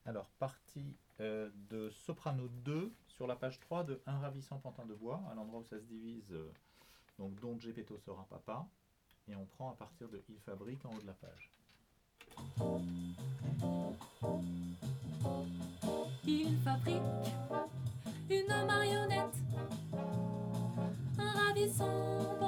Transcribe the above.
Alors, partie de soprano 2 sur la page 3 de Un ravissant pantin de bois, à l'endroit où ça se divise, donc dont Geppetto sera papa. Et on prend à partir de Il fabrique en haut de la page. Il fabrique une marionnette, un ravissant